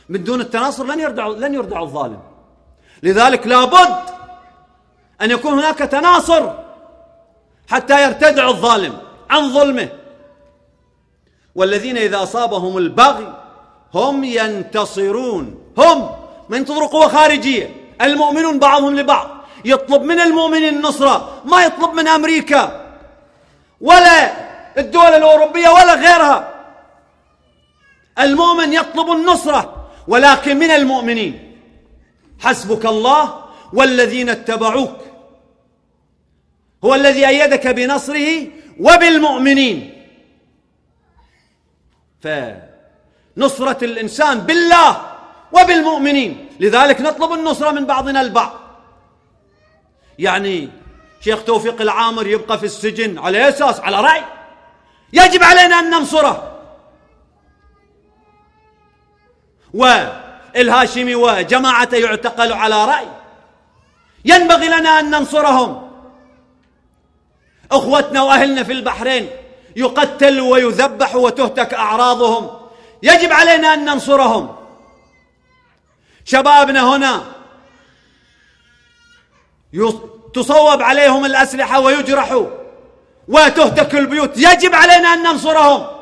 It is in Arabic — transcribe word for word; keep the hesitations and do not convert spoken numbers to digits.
من دون التناصر لن يردعوا لن يردعوا الظالم. لذلك لابد أن يكون هناك تناصر حتى يرتدع الظالم عن ظلمه. والذين إذا أصابهم البغي هم ينتصرون، هم ما ينتظروا قوة خارجية، المؤمنون بعضهم لبعض، يطلب من المؤمنين النصرة، ما يطلب من أمريكا ولا الدول الأوروبية ولا غيرها. المؤمن يطلب النصرة ولكن من المؤمنين. حسبك الله والذين اتبعوك، هو الذي أيدك بنصره وبالمؤمنين. فنصرة الإنسان بالله وبالمؤمنين، لذلك نطلب النصرة من بعضنا البعض. يعني شيخ توفيق العامر يبقى في السجن على أساس على رأي، يجب علينا أن ننصره. والهاشمي وجماعته يعتقلوا على رأي، ينبغي لنا أن ننصرهم. أخوتنا وأهلنا في البحرين يقتلوا ويذبحوا وتهتك أعراضهم، يجب علينا أن ننصرهم. شبابنا هنا تصوب عليهم الأسلحة ويجرحوا وتهتك البيوت، يجب علينا أن ننصرهم.